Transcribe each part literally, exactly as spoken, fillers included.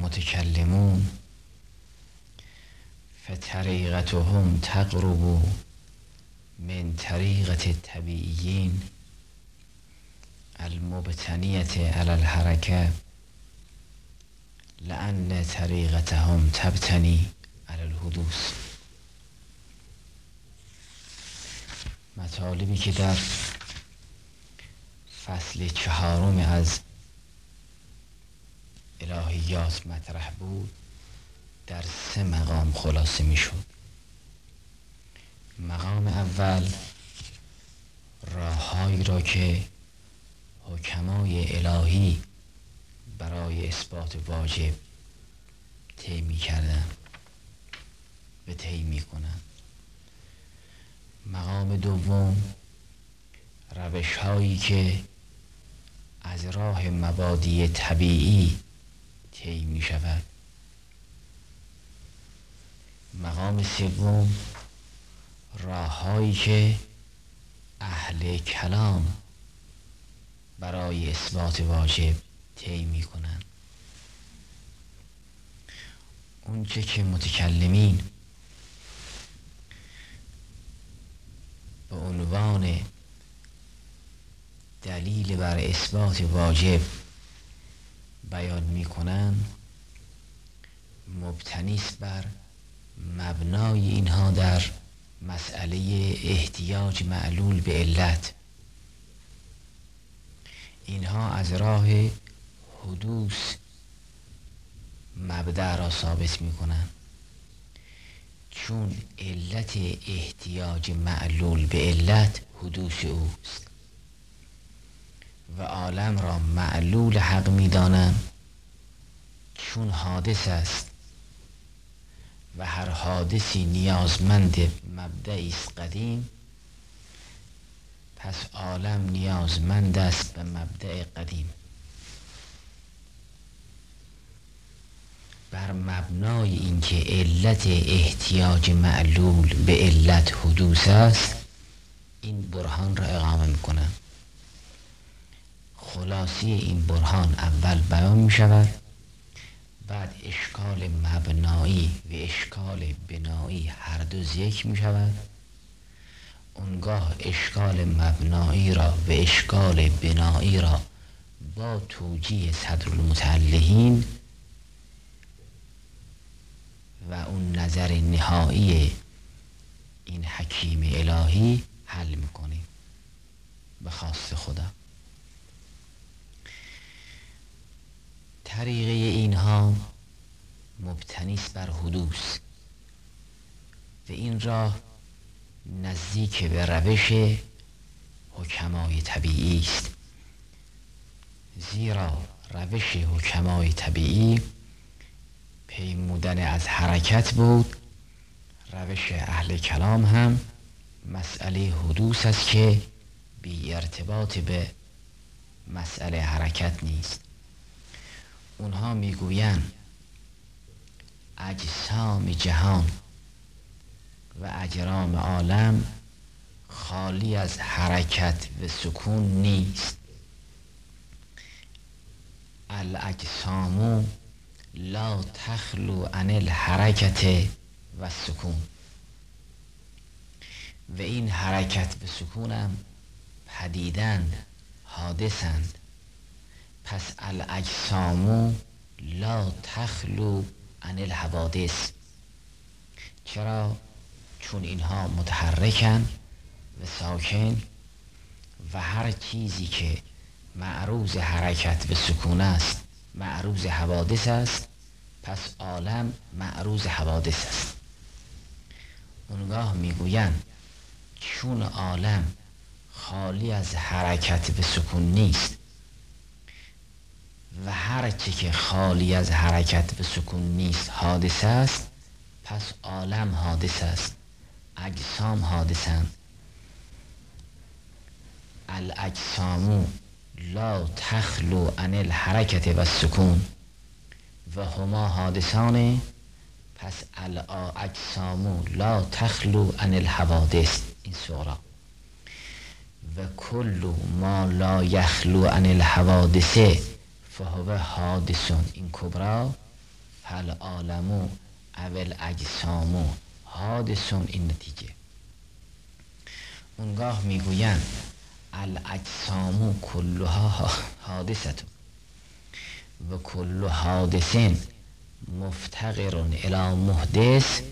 المتکلمون فطریقتهم تقرب من طریقة الطبیعیین المبتنیة علی الحرکه لأن طریقتهم تبتنی علی الحدوث. مطالبی که در فصل چهارم از الهیات مطرح بود در سه مقام خلاصه می شد. مقام اول راههایی را که حکمای الهی برای اثبات واجب طی می کردن و طی می کنند. مقام دوم روش هایی که از راه مبادی طبیعی طی می شود. مقام سوم راههایی که اهل کلام برای اثبات واجب طی می کنند. اونچه که متکلمین به عنوان دلیل بر اثبات واجب بیان می کنند مبتنی است بر مبنای اینها در مسئله احتیاج معلول به علت. اینها از راه حدوث مبدأ را ثابت می کنند، چون علت احتیاج معلول به علت حدوث اوست و عالم را معلول حق می دانند چون حادث است و هر حادثی نیازمند مبدعی است قدیم، پس عالم نیازمند است به مبدع قدیم. بر مبنای اینکه علت احتیاج معلول به علت حدوث است این برهان را اقامه میکنند. خلاصی این برهان اول بیان می شود، بعد اشکال مبنایی و اشکال بنایی هر دو ذکر می شود. اونگاه اشکال مبنایی را و اشکال بنایی را با توجیه صدرالمتعلقین و اون نظر نهایی این حکیم الهی حل میکنیم به خواست خدا. طریقه اینها مبتنی است بر حدوث و این راه نزدیک به روش حکمای طبیعی است، زیرا روش حکمای طبیعی پیمودن از حرکت بود. روش اهل کلام هم مسئله حدوث است که بی ارتباط به مسئله حرکت نیست. اونها میگویند اجسام جهان و اجرام عالم خالی از حرکت و سکون نیست. الاجسام لا تخلو عن الحرکت و سکون، و این حرکت و سکون هم پدیدند، حادثند. پس الاجسام لا تخلو عن الحوادث. چرا؟ چون اینها متحرکن و ساکن و هر چیزی که معروض حرکت و سکون است معروض حوادث است، پس عالم معروض حوادث است. اونگاه میگویند چون عالم خالی از حرکت و سکون نیست و هر چی که خالی از حرکت و سکون نیست حادث است، پس عالم حادث است، اجسام حادثند. الاجسام لا تخلو عن الحرکت و السکون و هما حادثان، پس الاجسام لا تخلو عن الحوادث. این سورا و کل ما لا یخلو عن الحوادث فهو حادث. این کبرا فالعالم اول اجسام حادثون. این نتیجه. اونگاه میگویند الاجسام کلها حادثت و کل حادث مفتقر الی محدث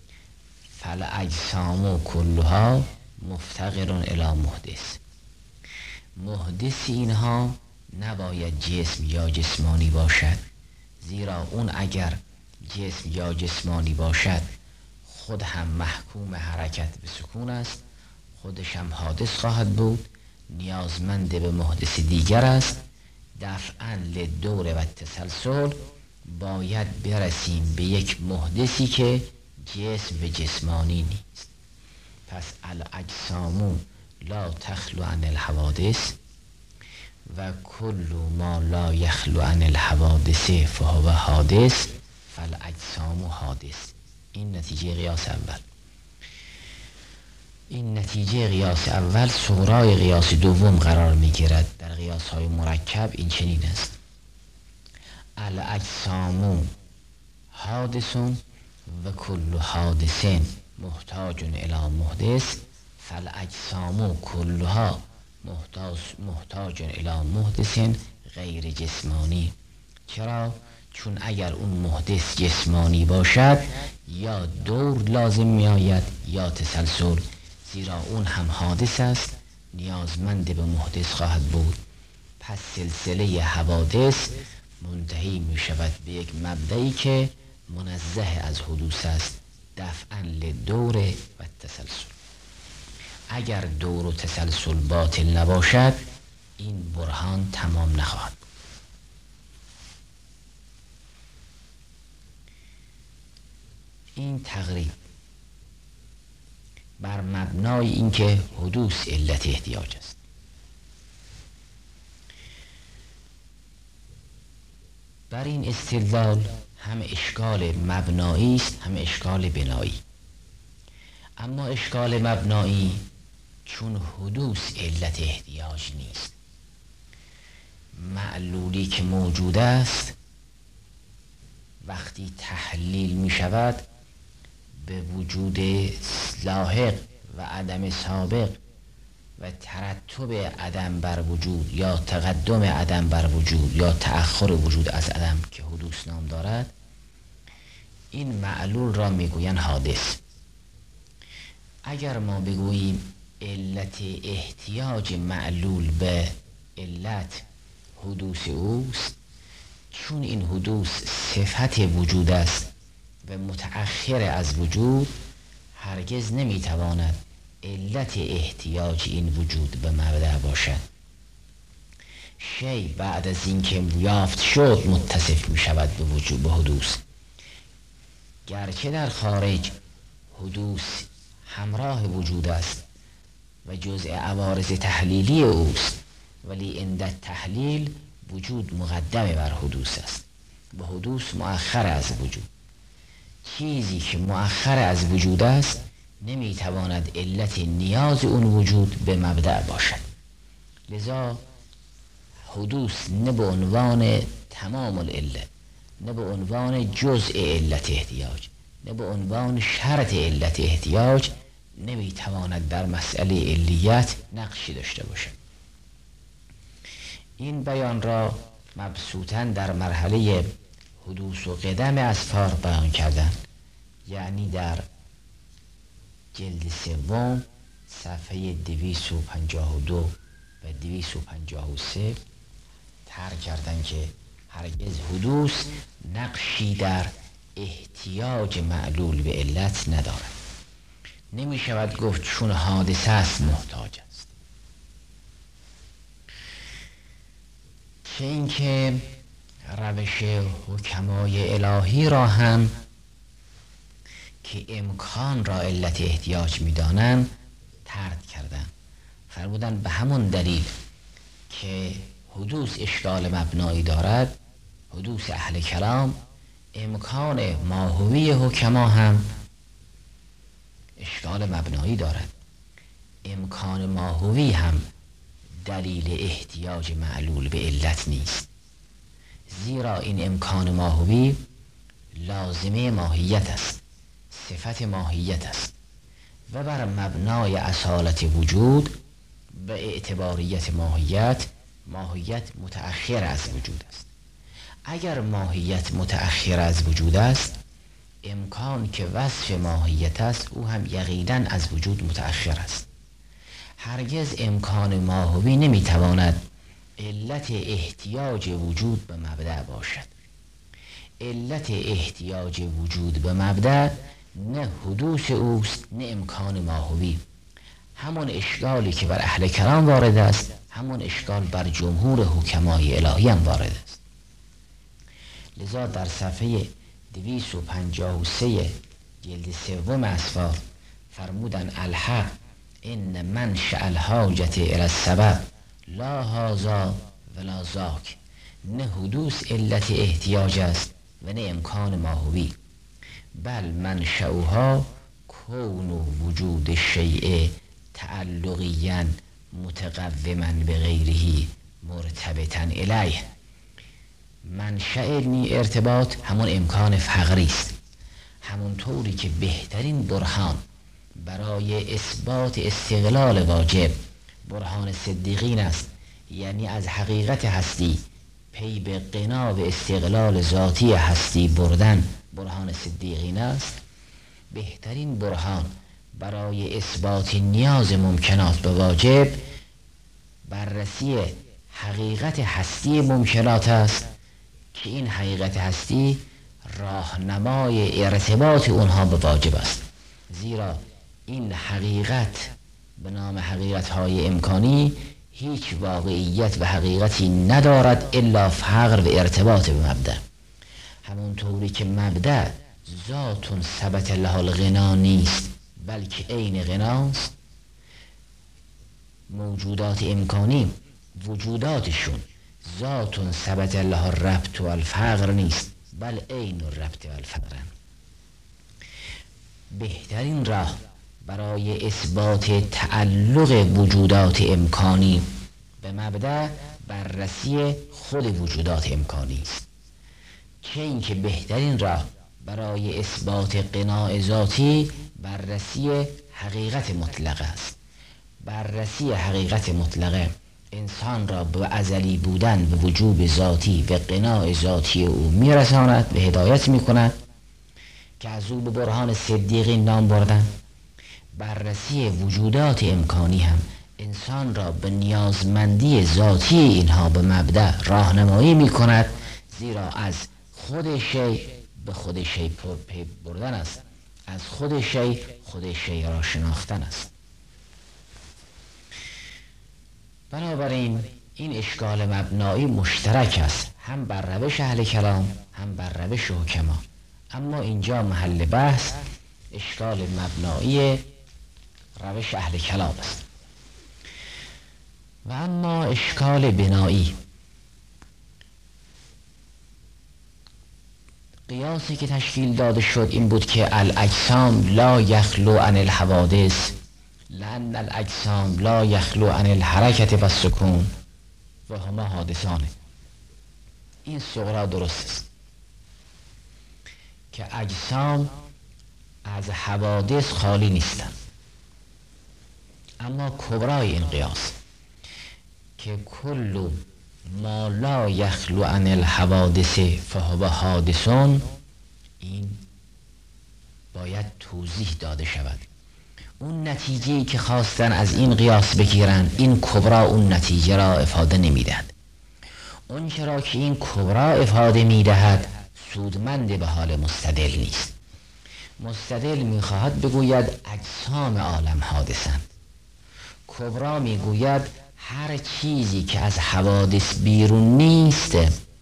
فالاجسام کلها مفتقر الی محدث. محدث اینها نباید جسم یا جسمانی باشد، زیرا اون اگر جسم یا جسمانی باشد خود هم محکوم حرکت به سکون است، خودش هم حادث خواهد بود، نیازمند به محدث دیگر است. دفعاً للدور و تسلسل باید برسیم به یک محدثی که جسم و جسمانی نیست. پس الاجسام لا تخلو عن الحوادث و کل ما لا یخلو عن الحوادث فهو حادث فالاجسام حادث. این نتیجه قیاس اول. این نتیجه قیاس اول صورای قیاس دوم قرار می گیرد. در قیاس های مرکب این چنین است: الاجسام حادث و کل حادث محتاج الی محدث فالاجسام کلها محتاج محتاج الی محدث غیر جسمانی. چرا؟ چون اگر اون محدث جسمانی باشد یا دور لازم می آید یا تسلسل، زیرا اون هم حادث است، نیازمند به محدث خواهد بود. پس سلسله حوادث منتهی می شود به یک مبدئی که منزه از حدوث است، دفعاً لدور و تسلسل. اگر دور و تسلسل باطل نباشد این برهان تمام نخواهد. این تقریب بر مبنای اینکه حدوث علت احتیاج است. بر این استدلال هم اشکال مبنایی است هم اشکال بنایی. اما اشکال مبنایی چون حدوث علت احتیاج نیست، معلولی که موجود است وقتی تحلیل می شود به وجود لاحق و عدم سابق و ترتب عدم بر وجود یا تقدم عدم بر وجود یا تأخر وجود از عدم که حدوث نام دارد، این معلول را میگویند حادث. اگر ما بگوییم علت احتیاج معلول به علت حدوث اوست، چون این حدوث صفت وجود است و متأخر از وجود، هرگز نمیتواند علت احتیاج این وجود به مبدأ باشد. شی بعد از اینکه یافت شد متصف می شود به وجود به حدوث، گرچه در خارج حدوث همراه وجود است و جزء عوارض تحلیلی اوست، ولی عند تحلیل وجود مقدم بر حدوث است، به حدوث مؤخر از وجود. چیزی که مؤخر از وجود است نمیتواند علت نیاز اون وجود به مبدأ باشد. لذا حدوث نه به عنوان تمام العله، نه به عنوان جزء علت احتیاج، نه به عنوان شرط علت احتیاج نمیتواند در مسئله علیت نقشی داشته باشد. این بیان را مبسوطاً در مرحله حدوث و قدم اسفار بیان کردن، یعنی در جلد سوم صفحه دویست و پنجاه و دو و دویست و پنجاه و سه طرح کردن که هرگز حدوث نقشی در احتیاج معلول به علت ندارد. نمی شود گفت چون حادثه است محتاج است. چه اینکه روش حکمای الهی را هم که امکان را علت احتیاج می دانند طرد کردن. فرمودن به همون دلیل که حدوث اشکال مبنایی دارد، حدوث اهل کلام امکان ماهوی حکما هم اشکال مبنایی دارد. امکان ماهوی هم دلیل احتیاج معلول به علت نیست، زیرا این امکان ماهوی لازمه ماهیت است، صفت ماهیت است و بر مبنای اصالت وجود به اعتباریت ماهیت، ماهیت متأخر از وجود است. اگر ماهیت متأخر از وجود است، امکان که وصف ماهیت است او هم یقینا از وجود متأخر است. هرگز امکان ماهوی نمیتواند علت احتیاج وجود به مبدأ باشد. علت احتیاج وجود به مبدأ نه حدوث اوست نه امکان ماهوی. همون اشکالی که بر اهل کلام وارد است، همون اشکال بر جمهور حکمای الهی هم وارد است. لذا در صفحه دویست و پنجاه و سه جلد سوم اسفار فرمودن الحق ان منشأ الحاجة الی السبب لا هذا ولا ذاک. نه حدوث علت احتیاج است و نه امکان ماهوی، بل منشأها کون وجود شیء تعلقیاً متقوما به غیره مرتبطاً الیه. منشأ علمی ارتباط همون امکان فقری است. همون طوری که بهترین برهان برای اثبات استقلال واجب برهان صدیقین است، یعنی از حقیقت هستی پی به غنا و استقلال ذاتی هستی بردن برهان صدیقین است، بهترین برهان برای اثبات نیاز ممکنات به واجب بررسی حقیقت هستی ممکنات است که این حقیقت هستی راهنمای ارتباط اونها به واجب است. زیرا این حقیقت به نام حقیقت های امکانی هیچ واقعیت و حقیقتی ندارد الا فقر و ارتباط به مبدأ. همون طوری که مبدأ ذات ثبت لها الغنا نیست بلکه عین غناست، موجودات امکانی وجوداتشون ذات ثبت لها الربط و الفقر نیست بل عین الربط و الفقر. بهترین راه برای اثبات تعلق وجودات امکانی به مبدأ بررسی خود وجودات امکانی است، چه اینکه بهترین راه برای اثبات قناع ذاتی بررسی حقیقت مطلقه است. بررسی حقیقت مطلقه انسان را به ازلی بودن به وجوب ذاتی و قناع ذاتی او میرساند و هدایت میکند که از او به برهان صدیقین نام بردن. بررسی وجودات امکانی هم انسان را به نیازمندی ذاتی اینها به مبدأ راهنمایی میکند، زیرا از خود شی به خود شی پی بردن است، از خود شی خود شی را شناختن است. بنابراین این اشکال مبنایی مشترک است هم بر روش اهل کلام هم بر روش حکما، اما اینجا محل بحث اشکال مبنایی روش اهل کلام است. و اما اشکال بنایی، قیاسی که تشکیل داده شد این بود که الاجسام لا یخلو عن الحوادث لأن الاجسام لا یخلو عن الحرکت و السکون و هما حادثانه. این صغرا درست است که اجسام از حوادث خالی نیستند، اما کبرای این قیاس که کل ما لا یخلو عن الحوادث فهو حادثون، این باید توضیح داده شود. اون نتیجه‌ای که خواستن از این قیاس بگیرن، این کبرا اون نتیجه را افاده نمیدهد. اون چرا که این کبرا افاده میدهد سودمند به حال مستدل نیست. مستدل میخواهد بگوید اجسام عالم حادثند، کبرا میگوید هر چیزی که از حوادث بیرون نیست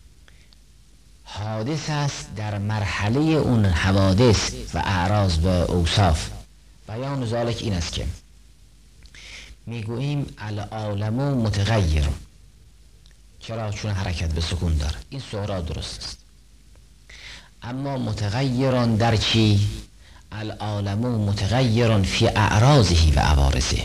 حادث است در مرحله اون حوادث و اعراض و اوصاف. بیان ذالک این است که میگوییم العالم متغیر، چرا؟ چون حرکت به سکون داره. این صغرا درست است، اما متغیران در چی؟ العالم متغیران فی اعراضه و عوارضه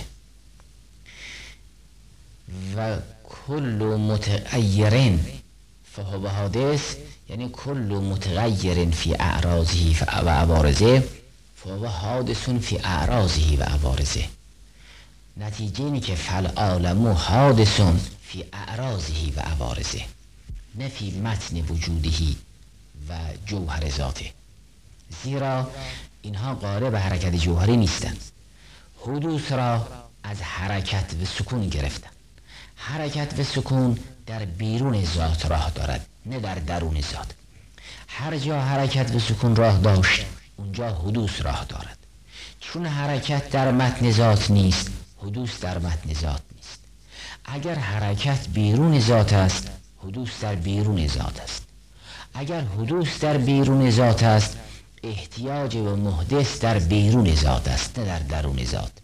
و کل متغیرین فهو حادث، یعنی کل متغیر فی اعراضه و عوارضه فهو حادث فی اعراضه و عوارضه. نتیجه اینه که فالعالم حادث فی اعراضه و عوارضه، نه فی متن وجودهی و جوهر ذاته، زیرا اینها قادر به حرکت جوهری نیستند. حدوث را از حرکت و سکون گرفتن. حرکت و سکون در بیرون ذات راه دارد، نه در درون ذات. هر جا حرکت و سکون راه داشت اونجا حدوث راه دارد. چون حرکت در متن ذات نیست، حدوث در متن ذات نیست. اگر حرکت بیرون ذات است، حدوث در بیرون ذات است. اگر حدوث در بیرون ذات است، احتیاج و محدث در بیرون ذات است، نه در درون ذات.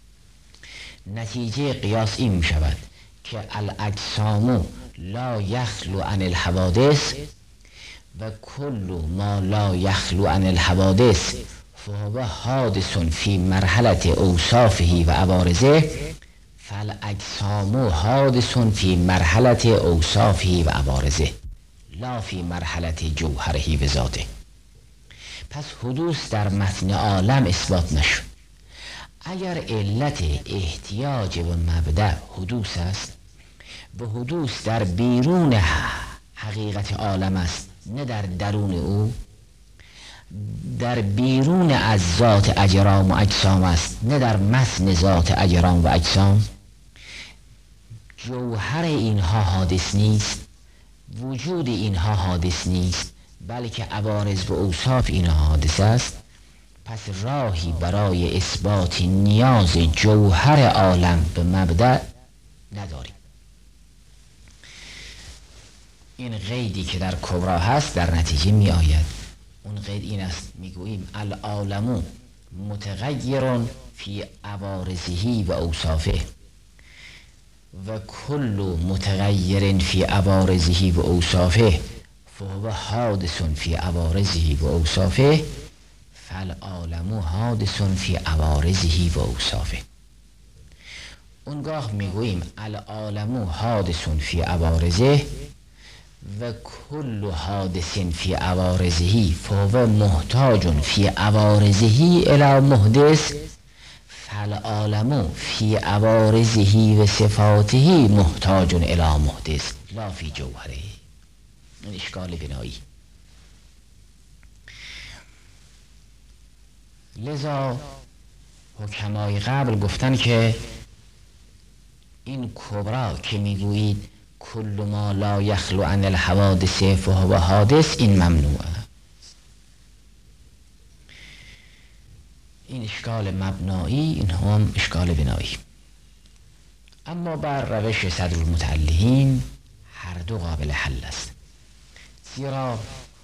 نتیجه قیاس این می شود که الاجسام لا یخلو عن الحوادث و کل ما لا یخلو عن الحوادث فهو حادث فی مرحلة اوصافه و عوارضه، فالاجسام حادث فی مرحلة اوصافه و عوارضه لا فی مرحلة جوهره و ذاته. پس حدوث در متن عالم اثبات نشد. اگر علت احتیاج و مبدأ حدوث است و حدوث در بیرون حقیقت عالم است، نه در درون او، در بیرون از ذات اجرام و اجسام است، نه در متن ذات اجرام و اجسام، جوهر اینها حادث نیست، وجود اینها حادث نیست، بلکه عوارض و اوصاف اینها حادث است. پس راهی برای اثبات نیاز جوهر عالم به مبدأ نداریم. این قیدی که در کبرا هست در نتیجه می آید. اون قید این است، می گوییم العالم متغیر فی عوارضه و اوصافه و کل متغیر فی عوارضه و اوصافه فهو حادث فی عوارضه و اوصافه فالعالم حادث فی عوارضه و اوصافه. اونگاه میگوییم العالم حادث فی عوارضه و کل حادث فی عوارضه فهو محتاج فی عوارضه الی محدث فالعالم فی عوارضه و صفاته محتاج الی محدث لا فی جوهره. این اشکال بنایی. لذا حکمای قبل گفتن که این کبرا که میگویید کل ما لا یخلو عن الحوادث فهو حادث، این ممنوعه. این اشکال مبنایی، این هم اشکال بنایی. اما بر روش صدر المتعلقین هر دو قابل حل است، زیرا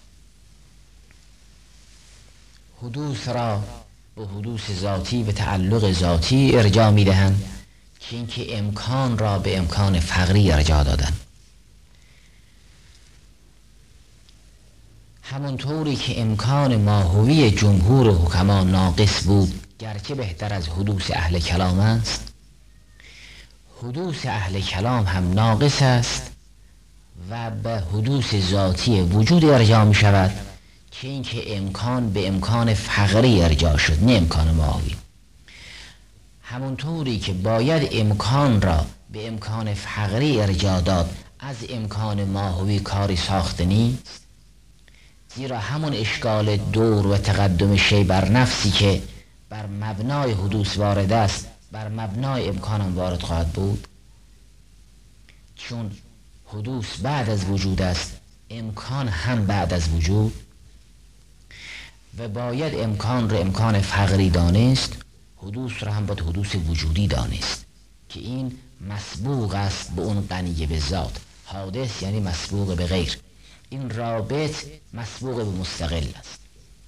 حدوث را به حدوث ذاتی و تعلق ذاتی ارجاع می دهند که اینکه امکان را به امکان فقری ارجاع دادن. همونطوری که امکان ماهوی جمهور حکما ناقص بود، گرچه بهتر از حدوث اهل کلام است، حدوث اهل کلام هم ناقص است و به حدوث ذاتی وجود ارجاع می شود که اینکه امکان به امکان فقری ارجاع شد، نه امکان ماهوی. همونطوری که باید امکان را به امکان فقری ارجاع داد، از امکان ماهوی کاری ساخته نیست، زیرا همون اشکال دور و تقدم شی بر نفسی که بر مبنای حدوث وارد است، بر مبنای امکان هم وارد خواهد بود. چون حدوث بعد از وجود است، امکان هم بعد از وجود و باید امکان را امکان فقری دانست، حدوث را هم باید حدوث وجودی دانست که این مسبوق است به اون غنی به ذات. حادث یعنی مسبوق به غیر، این رابط مسبوق به مستقل است.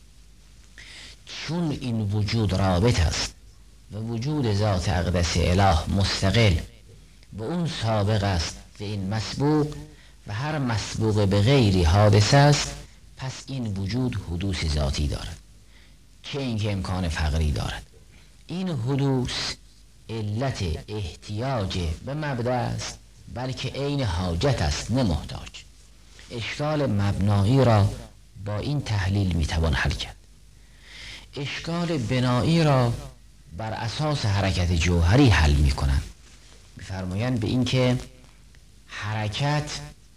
چون این وجود رابط است و وجود ذات اقدس اله مستقل به اون سابق است و این مسبوق و هر مسبوق به غیری حادث است، پس این وجود حدوث ذاتی دارد که اینکه امکان فقری دارد. این حدوث علت احتیاج به مبدأ است، بلکه عین حاجت است، نه محتاج. اشکال مبنایی را با این تحلیل میتوان حل کرد. اشکال بنایی را بر اساس حرکت جوهری حل میکنند. میفرمایند به این که حرکت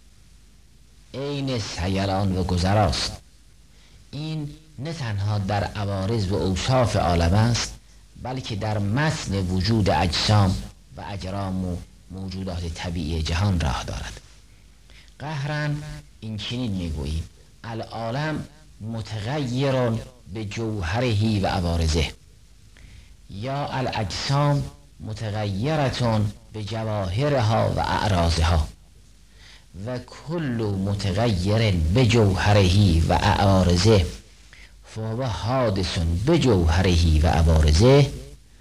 عین سیلان و گذراست. این نه تنها در عوارض و اوصاف عالم است، بلکه در متن وجود اجسام و اجرام و موجودات طبیعی جهان راه دارد. قهراً این چنین میگوییم: العالم متغیر به جوهره و عوارضه، یا الاجسام متغیرتون به جواهرها و اعراضها، و کل متغیر به جوهره و اعارضه فهو حادث به جوهره و عوارضه،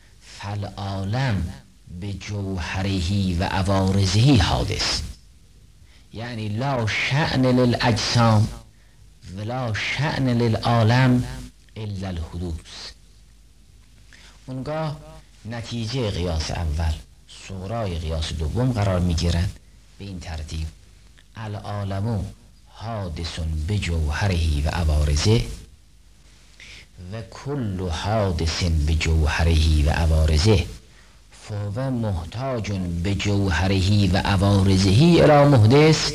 فالعالم به جوهره و عوارضه حادث. یعنی لا شأن للاجسام ولا شأن للعالم الا الحدوث. اونگاه نتیجه قیاس اول صورای قیاس دوم قرار میگیرد به این ترتیب: العالم حادث به جوهره و عوارضه و کل حادث به جوهره و عوارضه فهو محتاج به جوهره و عوارضه الی محدث،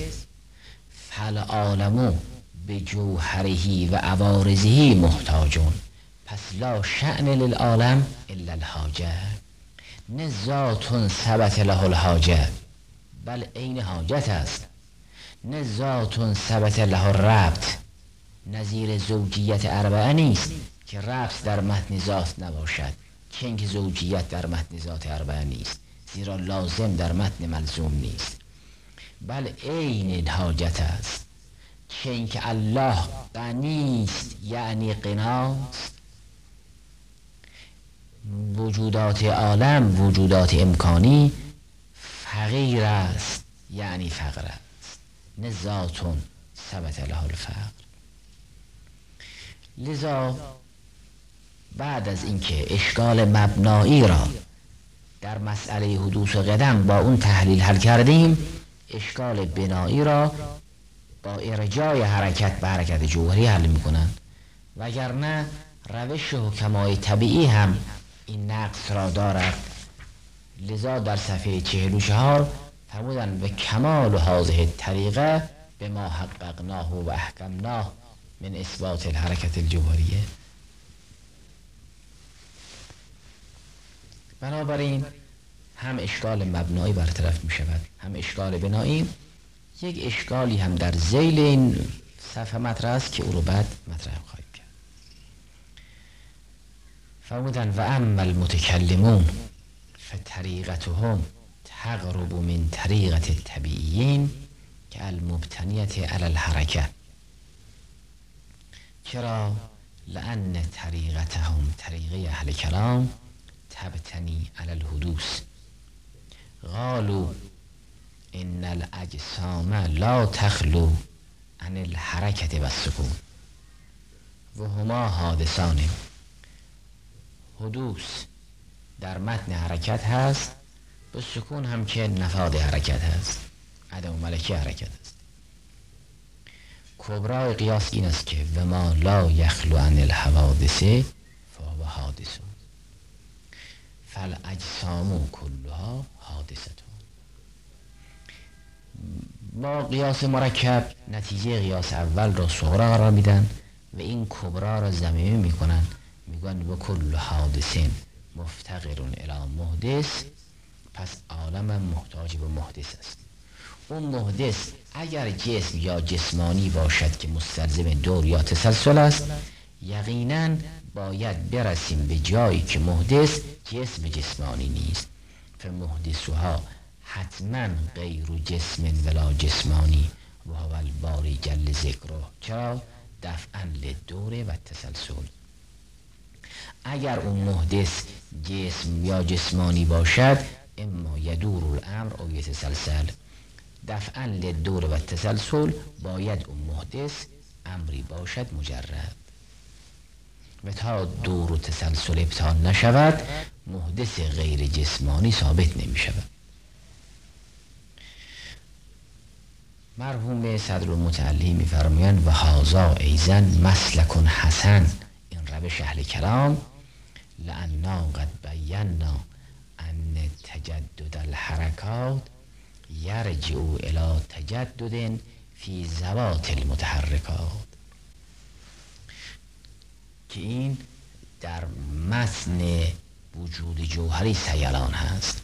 فالعالم به جوهره و عوارضه محتاجون، پس لا شأن للعالم الا الحاجه. نه ذات ثبت له الحاجه بل عین حاجت است. نه ذات ثبت له الربط، نظیر زوجیت اربعه نیست که ربط در متن ذات نباشد، که اینکه زوجیت در متن ذات اربعه نیست، زیرا لازم در متن ملزوم نیست، بل عین حاجت است. که اینکه الله غنی است یعنی غناست، وجودات عالم وجودات امکانی فقیر است یعنی فقر است. نه ذاتون ثبت له الفقر. لذا بعد از اینکه اشکال مبنایی را در مسئله حدوث و قدم با اون تحلیل حل کردیم، اشکال بنایی را با ارجاع حرکت به حرکت جوهری حل میکنن، وگرنه روش حکمای طبیعی هم این نقص را دارد. لذا در صفحه چهل و چهار فرمودن: به کمال هذه طریقه به ما حققناه و احکمناه من اثبات الحرکت الجوهریه. بنابراین هم اشکال مبنایی برطرف می شود، هم اشکال بنایی. یک اشکالی هم در ذیل این صفحه مطرح است که او رو بعد مطرح خواهیم کرد. فرمودن: و اما المتکلمون فطریقتهم تقرب من طریقت الطبیعیین که المبتنیت علی الحرکه. چرا؟ لأن طریقتهم طریقه اهل کلام تبتنی علی الحدوث. قالوا ان الاجسام لا تخلو عن الحرکت و السکون و هما حادثان. حدوث در متن حرکت هست، به سکون هم که نفاد حرکت هست، عدم ملکی حرکت هست. کبرای قیاس این است که و ما لا یخلو عن الحوادث فهو حادث فالاجسام کلها حادثه. با قیاس مرکب نتیجه قیاس اول را صغرا قرار میدن و این کبرا را ضمیمه میکنن، میگن و کل حادث مفتقر الی محدث، پس عالم محتاج به محدث است. اون محدث اگر جسم یا جسمانی باشد که مستلزم دور یا تسلسل است، یقینا باید برسیم به جایی که محدث جسم جسمانی نیست. فمحدثها حتما غیر جسم ولا جسمانی و هو الباری جل ذکره. چرا؟ دفعا للدور و تسلسل. اگر اون محدث جسم یا جسمانی باشد، اما یدور الامر او یتسلسل. دفعا للدور و تسلسل باید اون محدث امری باشد مجرد، و تا دور و تسلسل ابطال نشود محدث غیر جسمانی ثابت نمی شود. مرحوم صدرالمتعلی میفرمایند و هذا ایزن مسلک حسن، این روش اهل کلام، لأننا قد بینا ان تجدد الحرکات یرجع الی تجدد فی ذوات المتحرکات، که این در متن وجود جوهری سیلان هست.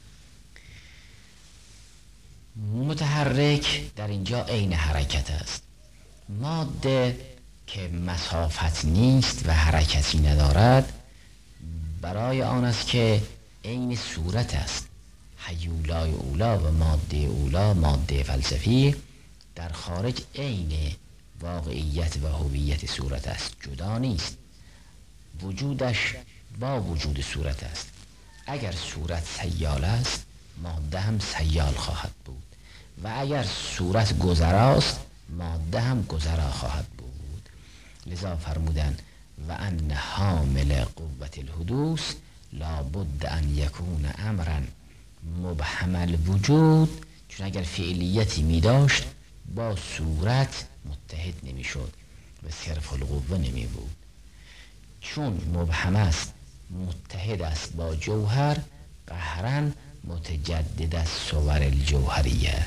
متحرک در اینجا عین حرکت است. ماده که مسافت نیست و حرکتی ندارد برای آن است که عین صورت است. هیولای اولا و ماده اولا، ماده فلسفی، در خارج عین واقعیت و هویت صورت است، جدا نیست. وجودش با وجود صورت است. اگر صورت سیال است ماده هم سیال خواهد بود و اگر صورت گذراست ماده هم گذرا خواهد بود. لذا فرمودن و ان حامل قوت الحدوث لابد ان یکون امرا مبهم الوجود، چون اگر فعلیتی می داشت با صورت متحد نمی شد و صرف القوه نمی بود. چون مبهم است متحد است با جوهر، قهرا متجدد از صور الجوهریه.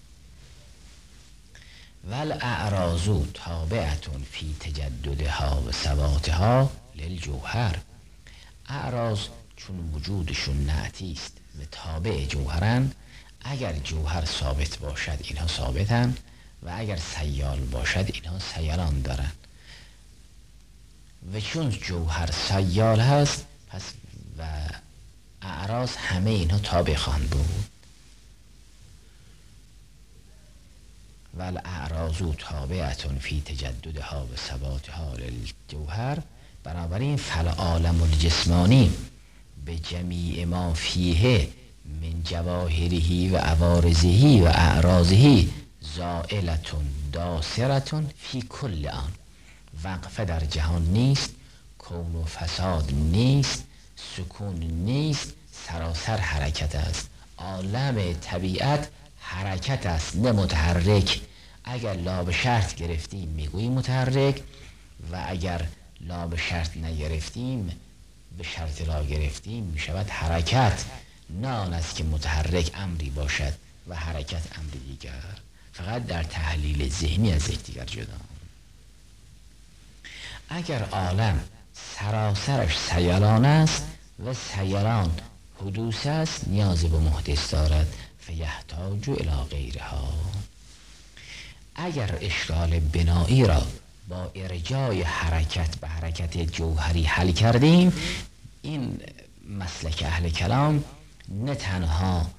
والاعراض تابعتون فی تجددها و ثباتها للجوهر. اعراض چون وجودشون نعتی است و تابع جوهرن، اگر جوهر ثابت باشد اینها ثابتن و اگر سیال باشد اینها سیالان دارن. و چون جوهر سیال هست پس و اعراض همه اینها تابع خواهند بود. والاعراض تابعتون فی تجددها و ثباتها للجوهر. بنابراین فالعالم الجسمانی به جمیع ما فیه من جواهره و عوارضه و اعراضه زائلتون داسرتون فی کل آن. وقفه در جهان نیست، کون و فساد نیست، سکون نیست، سراسر حرکت است. عالم طبیعت حرکت است نه متحرک. اگر لا به شرط گرفتیم میگوییم متحرک و اگر لا به شرط نگرفتیم به شرط لا گرفتیم میشود حرکت. نه آن است که متحرک امری باشد و حرکت امری دیگر، فقط در تحلیل ذهنی از یکدیگر جدا. اگر عالم سراسرش سیلان است و سیلان حدوث است نیاز به محدث دارد، فیحتاج الی غیرها. اگر اشکال بنایی را با ارجاع حرکت به حرکت جوهری حل کردیم، این مسلک اهل کلام نه تنها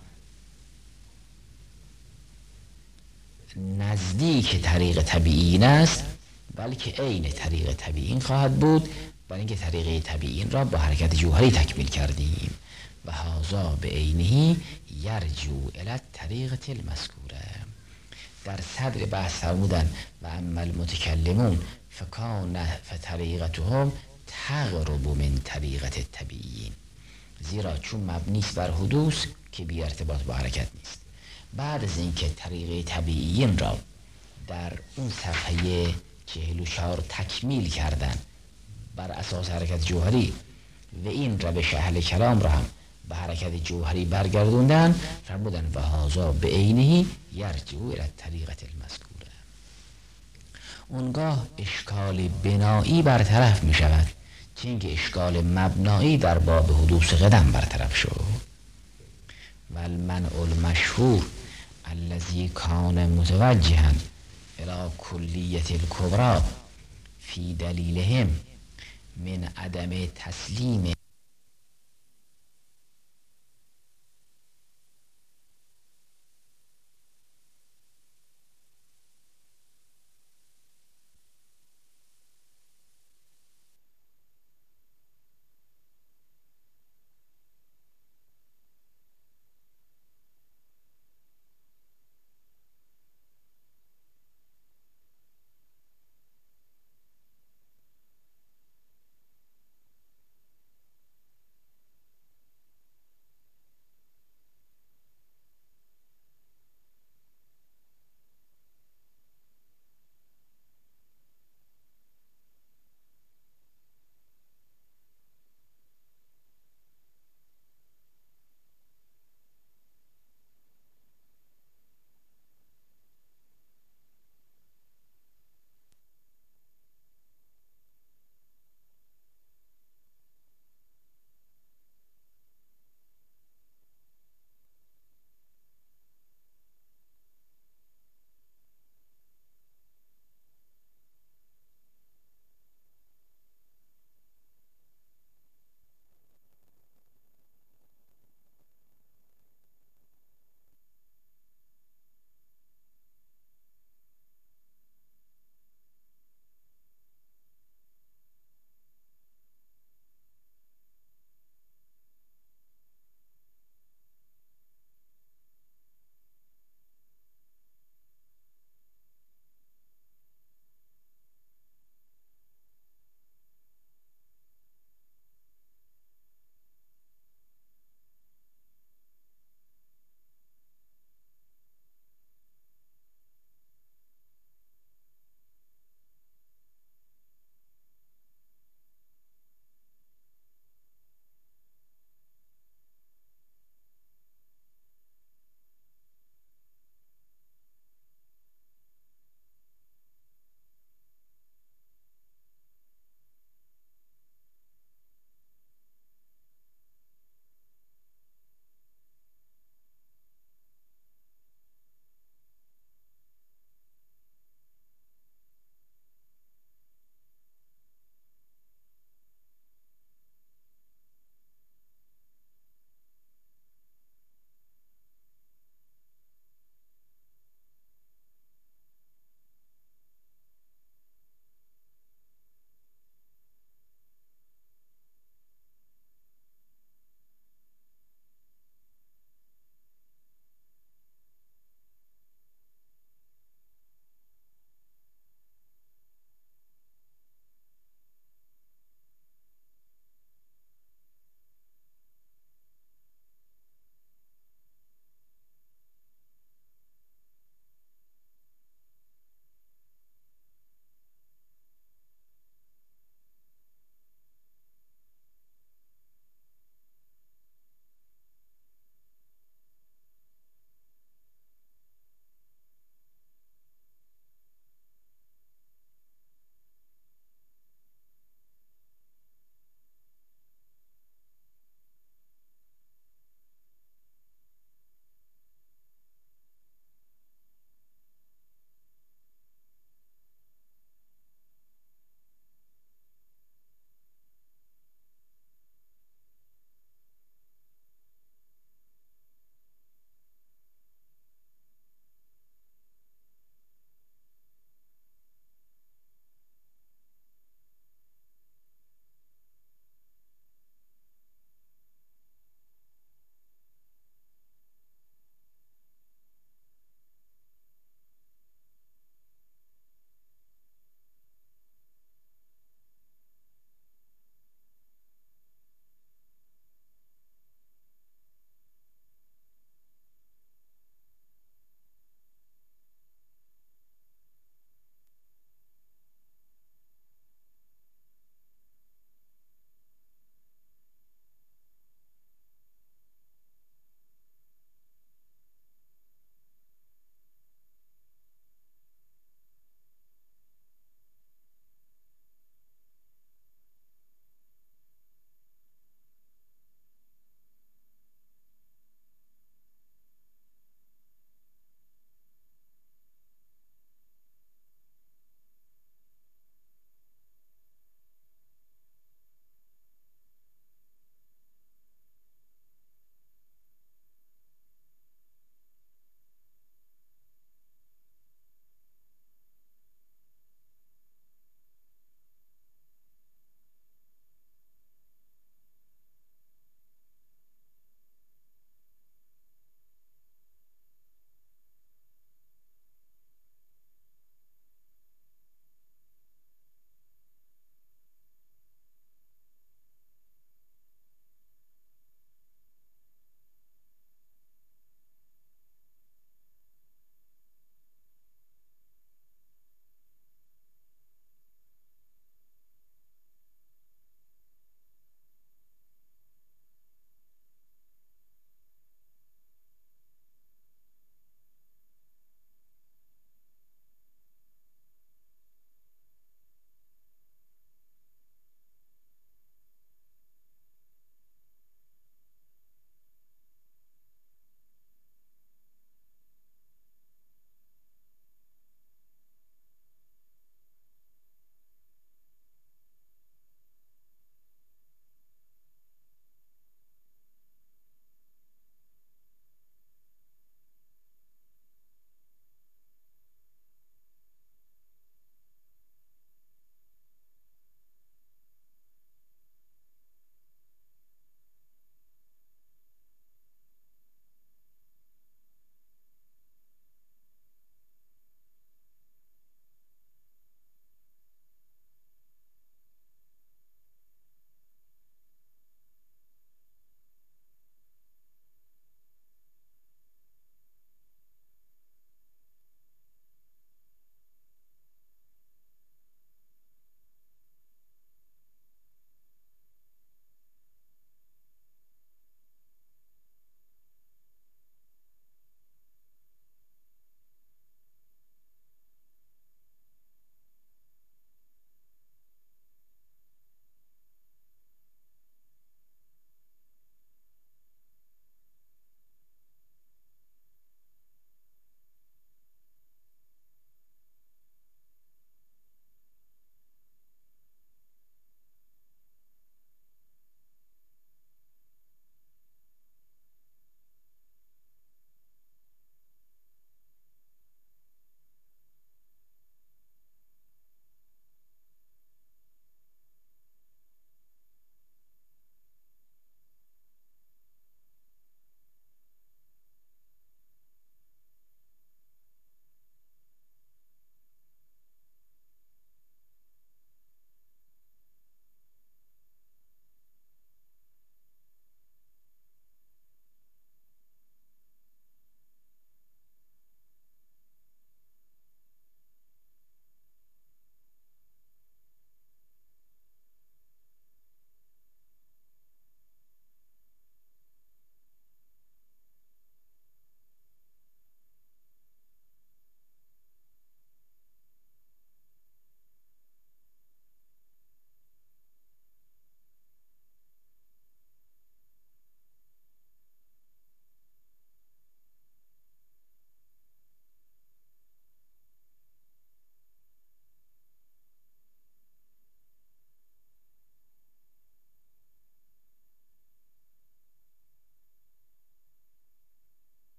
نزدیک طریق طبیعی است بلکه عین طریق طبیعی خواهد بود، برای اینکه طریق طبیعی را با حرکت جوهری تکمیل کردیم. و هذا به عینه یرجع الی طریقة المذکوره. در صدر بحث فرمودن و اما المتکلمون فکان فطریقتهم تقرب من طریقة الطبیعیین. زیرا چون مبنیست بر حدوث که بی ارتباط با حرکت نیست. بعد از اینکه طریقه طبیعیین را در اون صفحه چهل و چهار تکمیل کردن بر اساس حرکت جوهری و این روش اهل کلام را هم به حرکت جوهری برگردوندن، فرمودن و هذا به عینه یرجع الی طریقة المذکوره. اونگاه اشکال بنایی برطرف می شود، چون که اشکال مبنایی در باب حدوث قدم برطرف شد. و المنع المشهور الذی کان متوجها الی کلیة الکبری فی دلیلهم من عدم تسلیم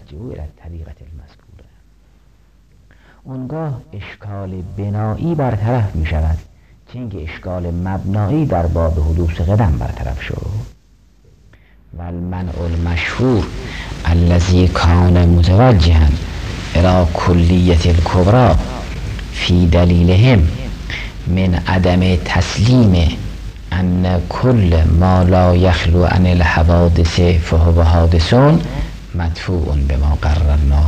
یرجع الی الطریقة المذکوره. اونگاه اشکال بنایی برطرف می شود، چون که اشکال مبنایی در باب حدوث قدم برطرف شد. و المنع المشهور الذي كان متوجها الى کلیة الکبری فی دلیلهم من عدم تسلیم ان کل ما لا یخلو عن الحوادث فهو حادث مدفوع بما قررنا.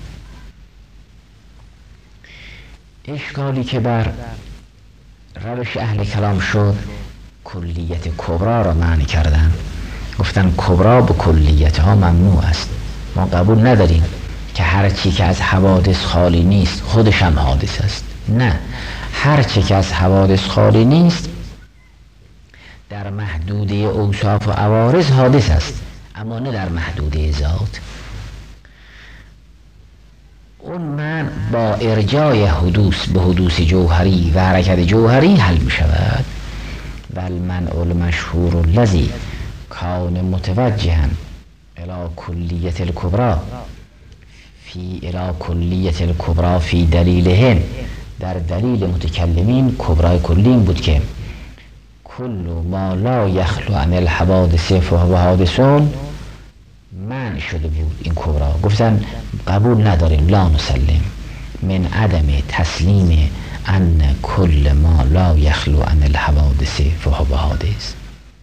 اشکالی که بر روش اهل کلام شد، کلیت کبرا را معنی کردن، گفتن کبرا به کلیت ها ممنوع است. ما قبول نداریم که هر چی که از حوادث خالی نیست خودش هم حادث است. نه، هر چی که از حوادث خالی نیست در محدوده اوصاف و عوارض حادث است، اما نه در محدوده ذات. اون من با ارجاع حدوث به حدوث جوهری و حرکت جوهری حل می شود. و المنع المشهور الذی کان متوجها الی کلیة الکبری فی الی کلیة الکبری فی دلیلهم، در دلیل متکلمین کبرای کلین بود که کل ما لا یخلو عن الحوادث فهو حادث منع شده بود. این کبرا گفتن قبول نداریم، لا نسلم من عدم تسلیم ان کل ما لا یخلو عن الحوادث فهو حادث.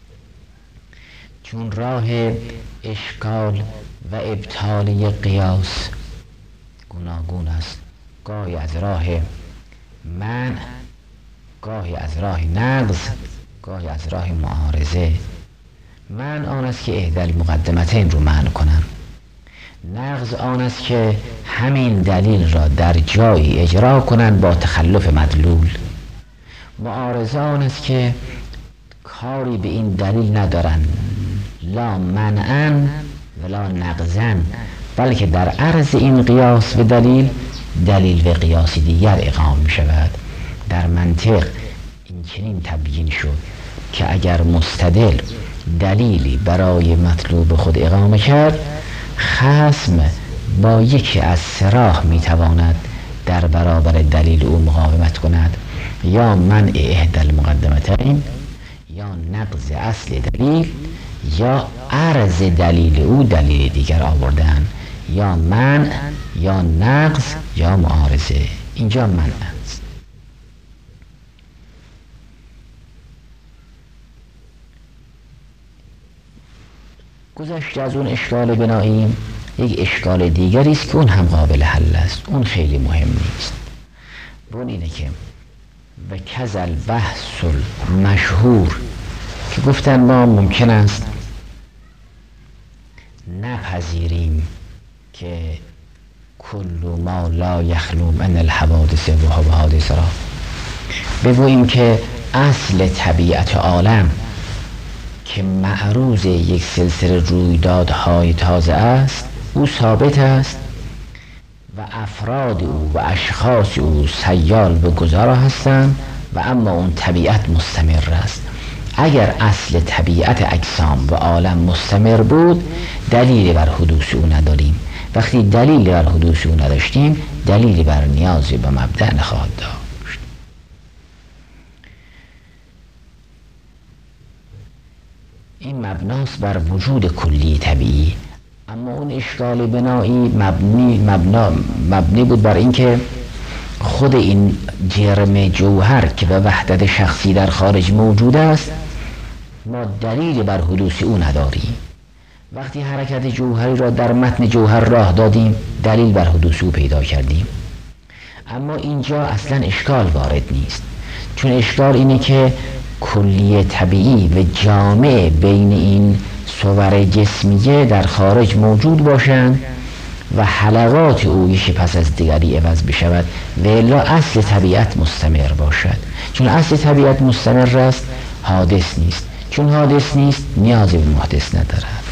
چون راه اشکال و ابطالی قیاس گوناگون است، گاهی از راه منع، گاهی از راه نقض، گاهی از راه معارضه. منع آن است که احدی المقدمتین رو منع کنن، نقض آن است که همین دلیل را در جایی اجرا کنن با تخلف مدلول. معارضه آن است که کاری به این دلیل ندارن، لا منعن ولا نقضن، بلکه در عرض این قیاس و دلیل دلیل و قیاسی دیگر اقام می شود. در منطق این چنین تبیین شد که اگر مستدل دلیلی برای مطلوب خود اقامه کرد، خصم با یکی از سه راه می تواند در برابر دلیل او مقاومت کند: یا منع احدی المقدمتین، یا نقض اصل دلیل، یا عرض دلیل او دلیل دیگر آوردن، یا منع یا نقض یا معارضه. اینجا منع است. گذشته از اون اشکال بنایی، یک اشکال دیگری است که اون هم قابل حل است، اون خیلی مهم نیست. اون اینه که و کذل بحث مشهور که گفتن ما ممکن است نپذیریم که کل ما لا یخلو من الحوادث و هو حادث را، بگوییم که اصل طبیعت عالم که معروض یک سلسله رویدادهای تازه است، او ثابت است و افراد او و اشخاص او سیال به گذارا هستند و اما اون طبیعت مستمر است. اگر اصل طبیعت اجسام و عالم مستمر بود، دلیلی بر حدوث او نداریم. وقتی دلیلی بر حدوث او نداشتیم، دلیلی بر نیازی به مبدأ نخواهد داشت. این مبناست بر وجود کلی طبیعی. اما اون اشکال بنایی مبنی, مبنا مبنی بود بر اینکه خود این جرم جوهر که به وحدت شخصی در خارج موجود است، ما دلیل بر حدوث او نداریم. وقتی حرکت جوهری را در متن جوهر راه دادیم، دلیل بر حدوث او پیدا کردیم. اما اینجا اصلا اشکال وارد نیست، چون اشکال اینه که کلی طبیعی و جامع بین این صور جسمیه در خارج موجود باشند و حلقات او یکی پس از دیگری عوض بشود و الا اصل طبیعت مستمر باشد. چون اصل طبیعت مستمر است، حادث نیست. چون حادث نیست، نیازی به محدث ندارد.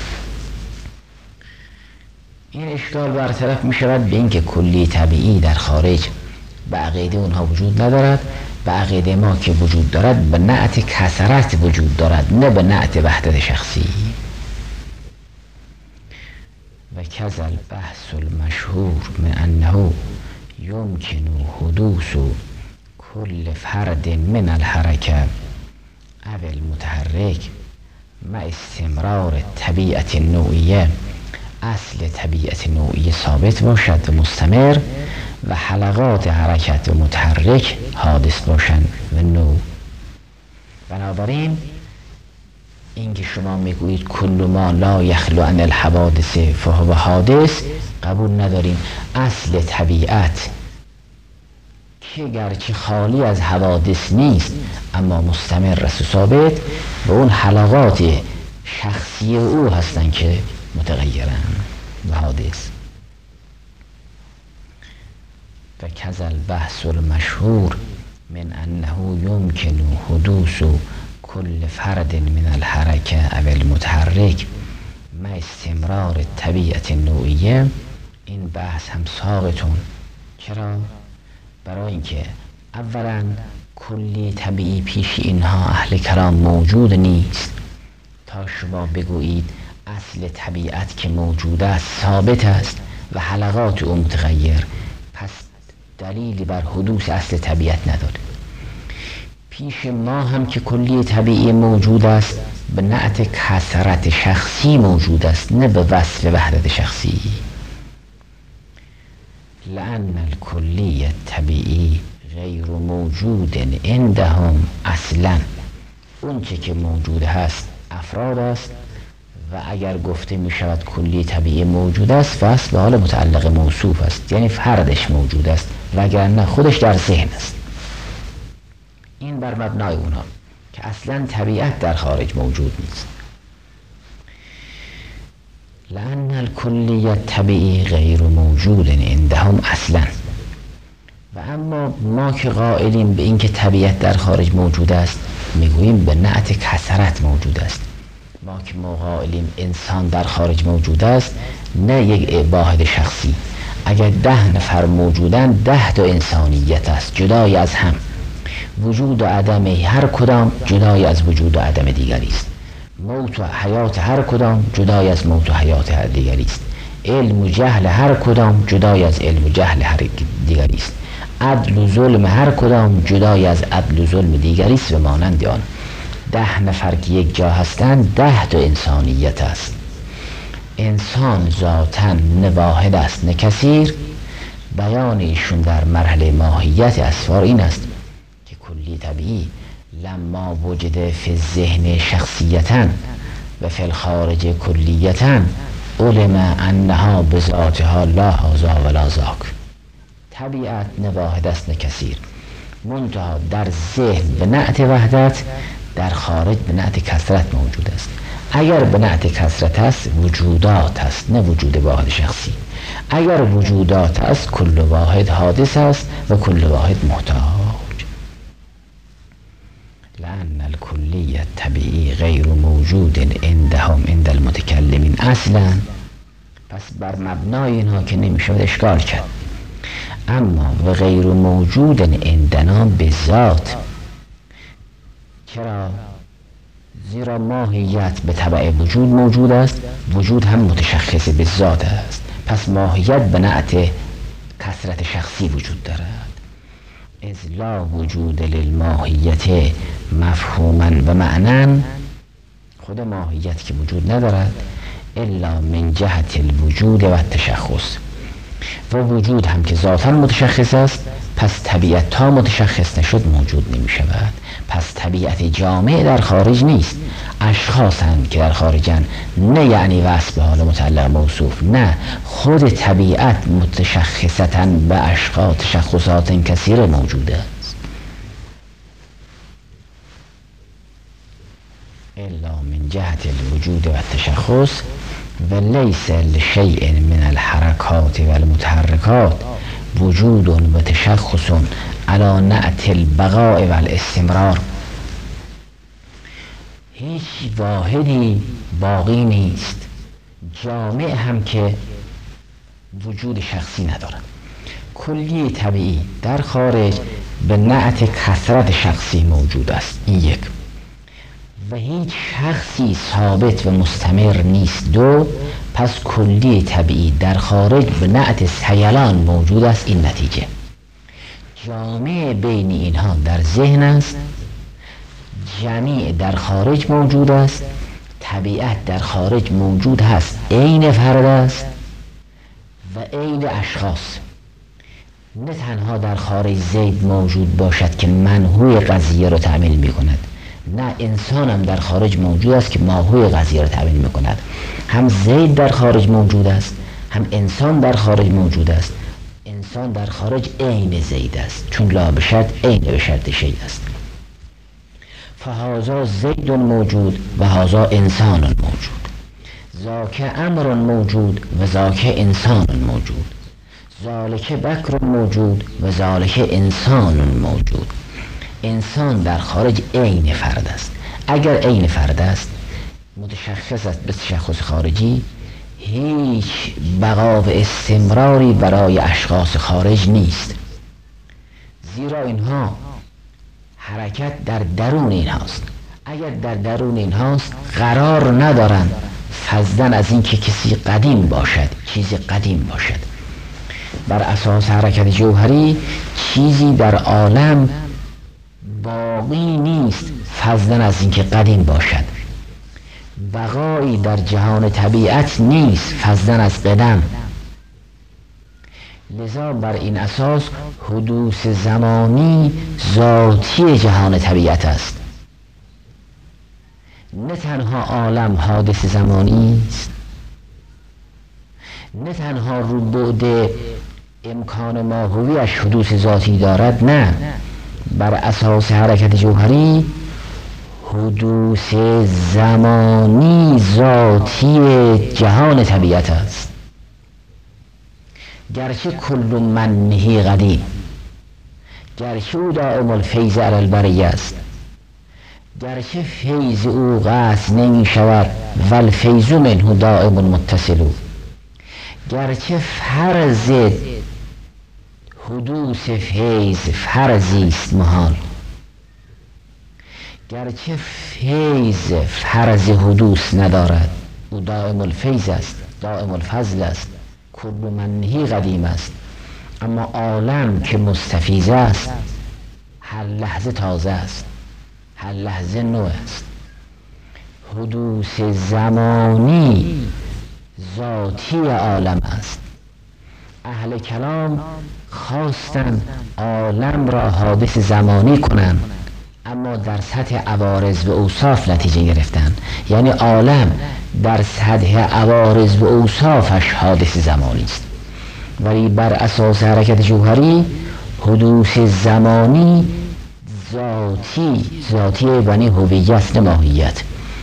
این اشکال برطرف می شود به اینکه کلی طبیعی در خارج به عقیده اونها وجود ندارد، به عقیده ما که وجود دارد به نعت کثرت وجود دارد، نه به نعت وحدت شخصی. و کذا البحث المشهور من انه یمکن حدوث کل فرد من الحرکه او المتحرک مع استمرار طبیعت نوعیه، اصل طبیعت نوعی ثابت باشد و مستمر و حلقات حرکت و متحرک حادث باشند و نوع. بنابراین اینکه شما میگویید کل ما لا یخلو عن الحوادث فهو حادث قبول نداریم. اصل طبیعت که گرچه خالی از حوادث نیست اما مستمر است و ثابت، و اون حلقات شخصی او هستند که متغیرند و حادث. و کذا البحث المشهور من انه یمکن حدوث کل فرد من الحرکه او المتحرک مع استمرار طبیعت نوعیه، این بحث هم ساقطون. چرا؟ برای اینکه اولا کلی طبیعی پیش اینها اهل کلام موجود نیست. تا شما بگویید اصل طبیعت که موجود است ثابت است و حلقات او متغیر، پس دلیلی بر حدوث اصل طبیعت نداره. پیش ما هم که کلی طبیعی موجود است به نعت کثرت شخصی موجود است، نه به وصف وحدت شخصی. لأن الکلی طبیعی غیر موجود عندهم اصلا، اون چه که موجود هست افراد است و اگر گفته می شود کلی طبیعی موجود است فصل به حال متعلق موصوف است، یعنی فردش موجود است وگرنه خودش در ذهن است. این بر مبنای اونها که اصلا طبیعت در خارج موجود نیست. لأن الکلی طبیعی غیر موجود عندهم اصلا. و اما ما که قائلیم به این که طبیعت در خارج موجود است میگوییم به نعت کثرت موجود است. ما که ما قائلیم انسان در خارج موجود است، نه یک واحد شخصی. اگر ده نفر موجودن ده تا انسانیت است جدای از هم. وجود و عدم هر کدام جدای از وجود و عدم دیگری است. موت و حیات هر کدام جدای از موت و حیات هر دیگری است. علم و جهل هر کدام جدای از علم و جهل هر دیگری است. عدل و ظلم هر کدام جدای از عدل و ظلم دیگری است و مانند آن. ده نفر که یک جا هستند ده تا انسانیت است. انسان ذاتاً نه واحد است نه کثیر. بیان ایشون در مرحله ماهیت اسفار این است که کلی طبیعی لما وجد فی الذهن شخصیتاً و فی الخارج کلیتاً علم انها بذاتها لا هذا ولا ذاک. طبیعت نه واحد است نه کثیر، منتها در ذهن به نعت وحدت، در خارج به نعت کثرت موجود است. اگر به نعت کثرت است وجودات است نه وجود واحد شخصی. اگر وجودات است کل واحد حادث است و کل واحد محتاج. لأن الکلی طبیعی غیر موجود عندهم عند المتکلمین اصلا. پس بر مبنای اینها که نمیشه اشکال کرد. اما و غیر موجود عندنا به ذات. چرا؟ زیرا ماهیت به تبع وجود موجود است، وجود هم متشخص به ذات است. پس ماهیت به نعت کثرت شخصی وجود دارد. از لا وجود للماهیت مفهوما و معنی، خود ماهیت که وجود ندارد الا من جهت الوجود و التشخص. و وجود هم که ذاتا متشخص است، پس طبیعت تا متشخص نشد موجود نمی شود. پس طبیعت جامع در خارج نیست. اشخاص هم که در خارجن، نه یعنی وصف به حال متعلق موصوف، نه خود طبیعت متشخصتا به اشخاص تشخصات کثیر موجود است. الا من جهت الوجود و التشخص و لیس لشیء من الحرکات و المتحرکات وجود و تشخص علی نعت البقاء و الاستمرار. هیچ واحدی باقی نیست، جامع هم که وجود شخصی ندارد. کلی طبیعی در خارج به نعت کثرت شخصی موجود است، این یک. و هیچ شخصی ثابت و مستمر نیست، دو. پس کلی طبیعی در خارج به نعت سیلان موجود است. این نتیجه جامع بین اینها در ذهن است، جمیع در خارج موجود است، طبیعت در خارج موجود هست، عین فرد است و عین اشخاص. نه تنها در خارج زید موجود باشد که منهوی قضیه رو تأمین می کند، نه انسان هم در خارج موجود است که ماهوی قضیه رو تأمین می کند. هم زید در خارج موجود است، هم انسان در خارج موجود است. انسان در خارج عین زید است، چون لا بشرط عین بشرط شید است. فهذا زید موجود و هذا انسان موجود، ذاک امر موجود و ذاک انسان موجود، ذالک بکر موجود و ذالک انسان موجود. انسان در خارج عین فرد است. اگر عین فرد است متشخص است به تشخص خارجی، هیچ بقا و استمراری برای اشخاص خارج نیست، زیرا اینها حرکت در درون این هاست. اگر در درون این هاست قرار ندارند فضلا از این که کسی قدیم باشد، چیزی قدیم باشد. بر اساس حرکت جوهری چیزی در عالم باقی نیست فضلا از این که قدیم باشد. بقایی در جهان طبیعت نیست فضلا از قدم. لذا بر این اساس حدوث زمانی ذاتی جهان طبیعت است. نه تنها عالم حادث زمانی است، نه تنها رو بعد امکان ماهویش حدوث ذاتی دارد، نه، بر اساس حرکت جوهری حدوث زمانی ذاتی جهان طبیعت است. گرچه کل منه قدیم، گرچه او دائم الفیض علی البریه است، گرچه فیض او قطع نمی شود و الفیض منه دائم متصل، گرچه فرض حدوث فیض فرضی است محال، گرچه فیض فرض حدوث ندارد، او دائم الفیض است، دائم الفضل است، کل منه قدیم است. اما عالم که مستفیض است هر لحظه تازه است، هر لحظه نو است. حدوث زمانی ذاتی عالم است. اهل کلام خواستند عالم را حادث زمانی کنند، اما در سطح عوارض و اوصاف نتیجه گرفتن، یعنی عالم در سطح عوارض و اوصافش حادث زمانی است، ولی بر اساس حرکت جوهری حدوث زمانی ذاتی، ذاتی یعنی هویت نه ماهیت،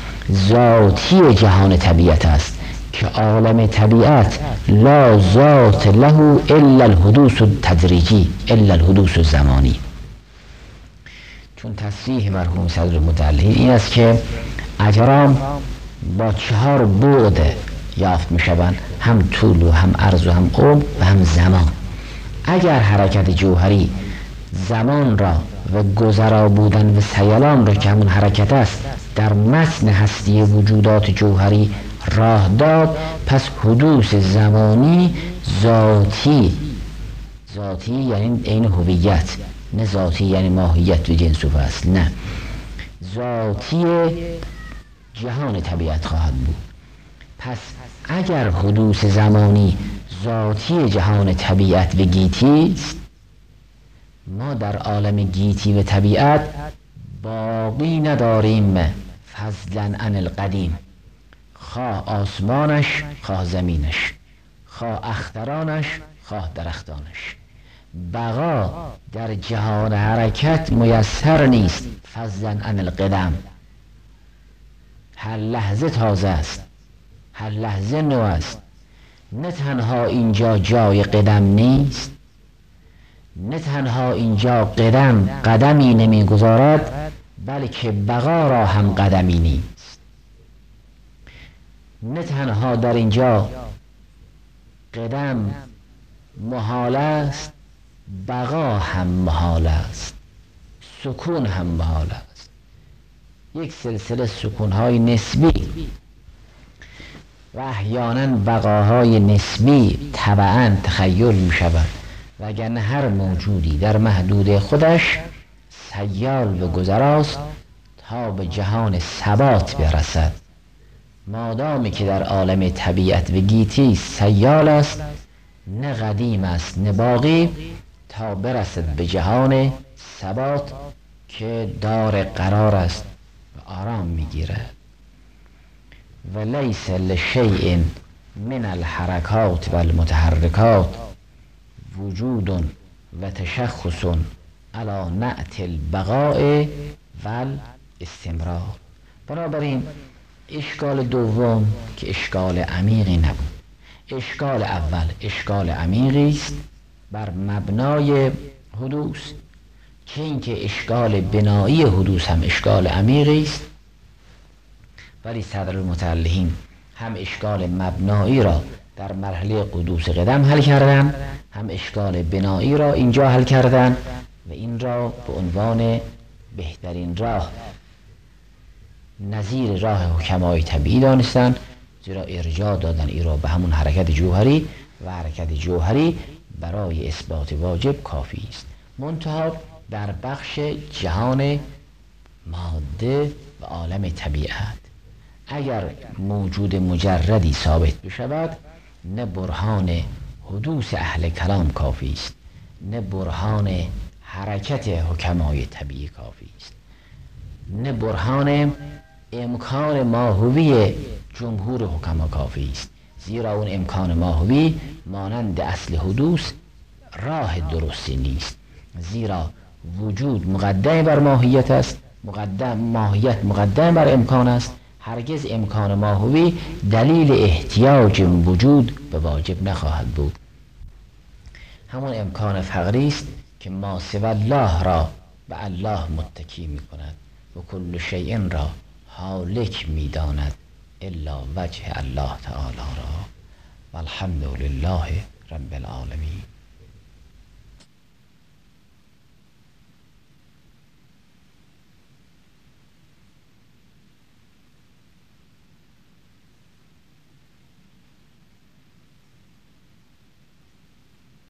ذاتی جهان طبیعت است که عالم طبیعت لا ذات له الا الحدوث التدریجی الا الحدوث الزمانی. چون تصریح مرحوم صدر متعلی این است که اجرام با چهار بعد یافت می شوند، هم طول و هم عرض و هم عمق و هم زمان. اگر حرکت جوهری زمان را و گذرا بودن و سیلان را که همون حرکت است در متن هستی وجودات جوهری راه داد، پس حدوث زمانی ذاتی، ذاتی یعنی عین هویت، نه ذاتی یعنی ماهیت و جنس و فصل، نه، ذاتی جهان طبیعت خواهد بود. پس اگر حدوث زمانی ذاتی جهان طبیعت و گیتی است، ما در عالم گیتی و طبیعت باقی نداریم فضلا عن القدیم، خواه آسمانش، خواه زمینش، خواه اخترانش، خواه درختانش. بقا در جهان حرکت میسر نیست فضلا عن القدم. هر لحظه تازه است، هر لحظه نو است. نه تنها اینجا جای قدم نیست، نه تنها اینجا قدم قدمی نمیگذارد، بلکه بقا را هم قدمی نیست. نه تنها در اینجا قدم محال است، بقا هم محال است، سکون هم محال است. یک سلسله سکونهای نسبی و احیانا بقاهای نسبی طبعا تخیل می شود، وگرنه هر موجودی در محدود خودش سیال و گذراست تا به جهان ثبات برسد. مادامی که در عالم طبیعت و گیتی سیال است، نه قدیم است نه باقی، تا برسد به جهان ثبات که دار قرار است و آرام میگیرد. و لیس لشیء من الحرکات و المتحرکات وجود و تشخص علی نعت البقاء و الاستمرار. بنابراین اشکال دوم که اشکال عمیقی نبود. اشکال اول اشکال عمیقی است بر مبنای حدوث، که اینکه اشکال بنایی حدوث هم اشکال عمیقی است، ولی صدر المتعلهین هم اشکال مبنایی را در مرحله قدوس قدم حل کردن، هم اشکال بنایی را اینجا حل کردن و این را به عنوان بهترین راه نظیر راه حکمای طبیعی دانستن، زیرا ارجاع دادن ای را به همون حرکت جوهری و حرکت جوهری برای اثبات واجب کافی است. منتها در بخش جهان ماده و عالم طبیعت اگر موجود مجردی ثابت بشود، نه برهان حدوث اهل کلام کافی است، نه برهان حرکت حکمای طبیعی کافی است، نه برهان امکان ماهوی جمهور حکما کافی است، زیرا اون امکان ماهوی مانند اصل حدوث راه درستی نیست، زیرا وجود مقدم بر ماهیت است، مقدم ماهیت مقدم بر امکان است، هرگز امکان ماهوی دلیل احتیاج وجود به واجب نخواهد بود. همون امکان فقری است که ما سوی الله را به الله متکی می کند و کل شیء را حالک می داند الا وجه الله تعالی را. والحمد لله رب العالمین.